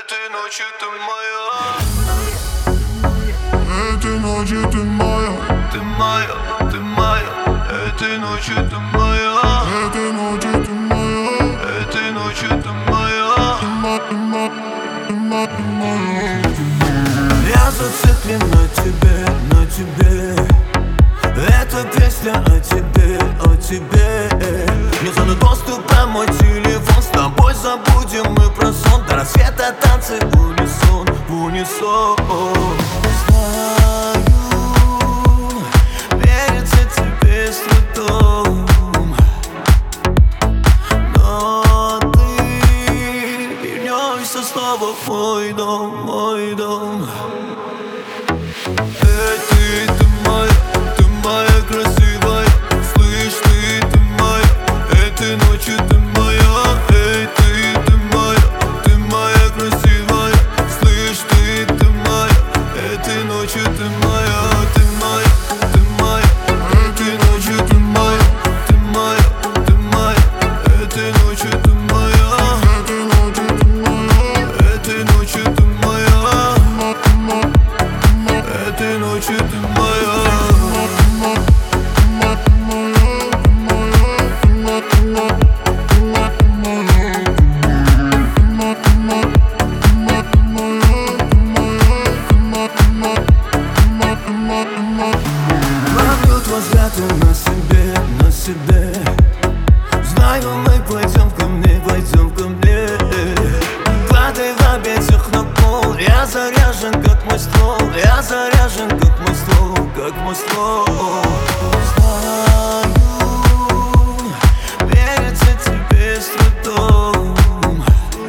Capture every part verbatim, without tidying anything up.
Этой ночью ты моя. Этой ночью ты моя. Ты моя, ты моя. Этой ночью ты моя. Этой ночью ты моя. Этой ночью ты моя. Ты моя, ты моя, ты моя, ты моя. Я зациклен на тебе, на тебе. Эта песня о тебе, о тебе. Мне зону доступа мой телефон. С тобой забудем мы про сон. До рассвета танцы в унисон, в унисон. Знаю, верится тебе с трудом, но ты вернешься снова в мой дом, мой дом. Эй, ты, ты моя, ты моя красивая. Слышь, ты, ты моя. Этой ночью ты моя. Эй, ты, ты моя, ты моя красивая. Слышь, ты, ты моя. Этой ночью ты моя. Ты моя, ты моя. Этой ночью ты моя. Ты моя, ты моя. Этой ночью ты моя. Этой ночью ты моя. Этой ночью ты моя. Этой ночью ты моя. Ловлю твой взгляд и на себе, на себе. Знаю, мы пойдем ко мне, пойдем ко мне. Падай в объятиях на пол. Я заряжен, как мой ствол. Я заряжен, как мой ствол, как мой ствол. Знаю, верится тебе с трудом,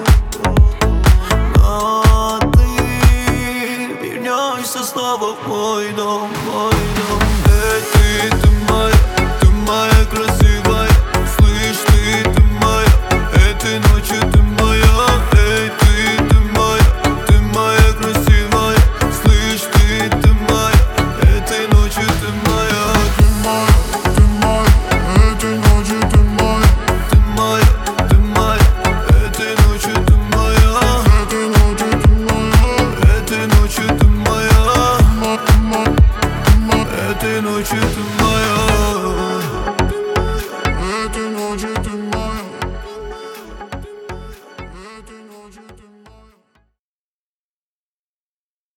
но ты вернешься снова в мой дом, мой дом. Эй, ты, ты моя, ты моя красивая. Слышь, ты, ты моя. Этой ночью ты моя. Эй, ты, ты моя, ты моя красивая. Слышь, ты, ты моя. Этой ночью ты моя. Ты моя, ты моя. Этой ночью ты моя. Ты моя, ты моя. Этой ночью ты моя. Этой ночью ты моя. Этой ночью ты моя. Ты моя, ты моя, ты моя. Этой ночью ты моя.